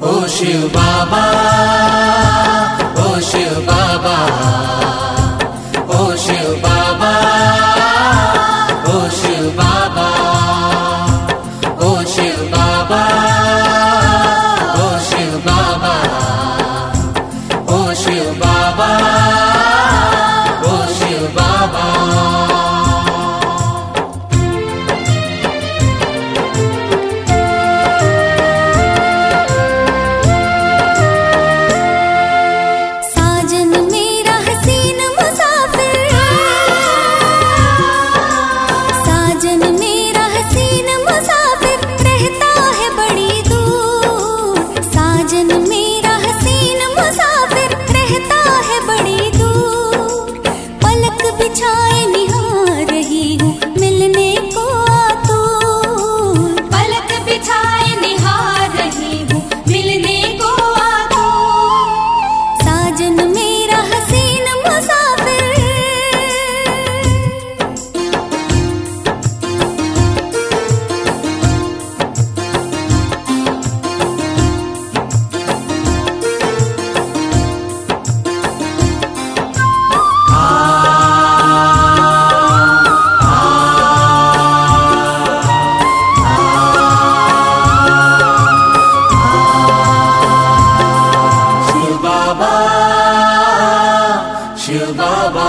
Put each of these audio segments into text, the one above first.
ओ शिव बाबा, ओ शिव बाबा, ओ शिव बाबा, ओ शिव बाबा, ओ शिव बाबा, ओ शिव बाबा, ओ शिव बाबा, ओ शिव बाबा। शिव बाबा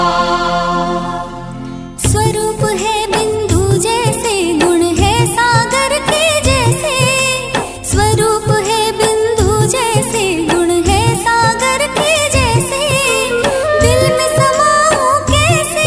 स्वरूप है बिंदु जैसे, गुण है सागर के जैसे। स्वरूप है बिंदु जैसे, गुण है सागर के जैसे। दिल में समाऊं कैसे,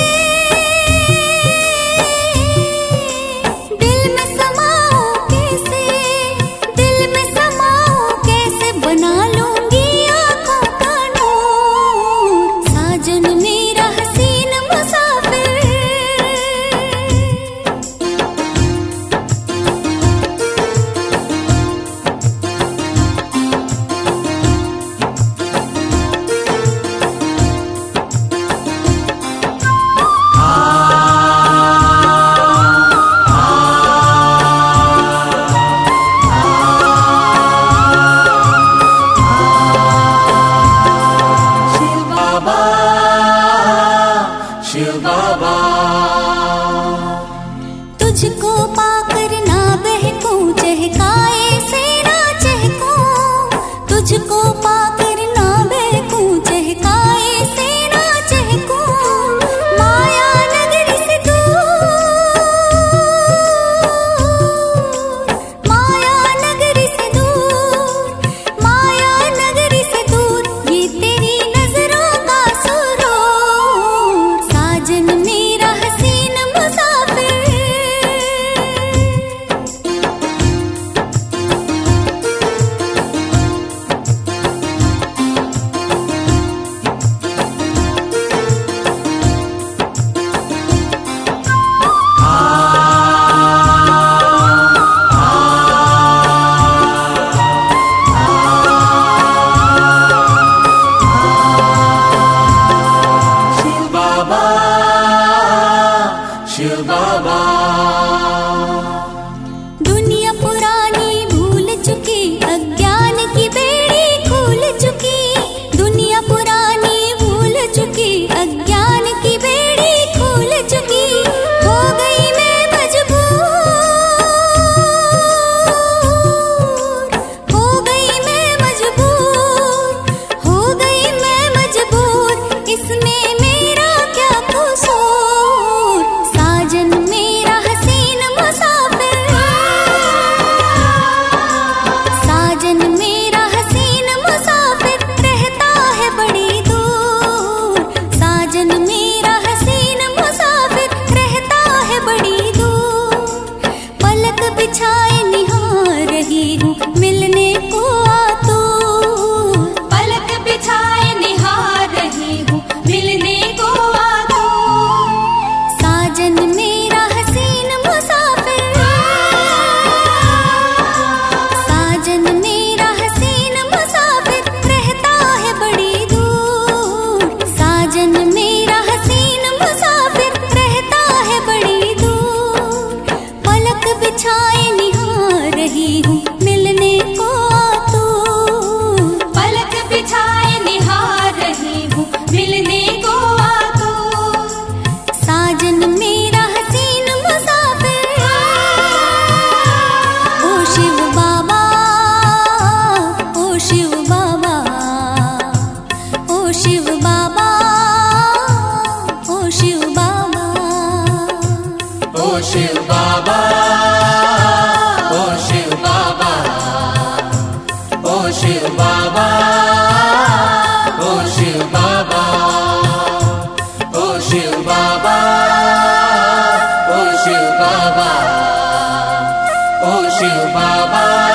दिल में समाऊं कैसे, दिल में समाऊं कैसे। बना लूंगी आँखों का नूर, साजन मेरा हसीन मुसाफिर। शिव बाबा तुझको पाकर ना बहकूं, चहकाए से ना चहकूं। तुझको पाकर ना बहकूं, चहकाए से ना चहकूं। माया नगरी से दूर, माया नगरी से दूर, माया नगरी से दूर। ये तेरी नजरों का सुरूर, साजन मेरा हसीन मुसाफिर। शिव बाबा, शिव बाबा दुनिया पुरानी भूल चुकी, अज्ञान की बेड़ी खुल चुकी। दुनिया पुरानी भूल चुकी, अज्ञान की बेड़ी खुल चुकी। हो गई मैं मजबूर, हो गई मैं मजबूर, हो गई मैं मजबूर। इसमें मेरा क्या कसूर, साजन मेरा हसीन शिव बाबा, ओ शिव बाबा, ओ शिव बाबा, ओ शिव बाबा, ओ शिव बाबा, ओ शिव बाबा, ओ शिव बाबा।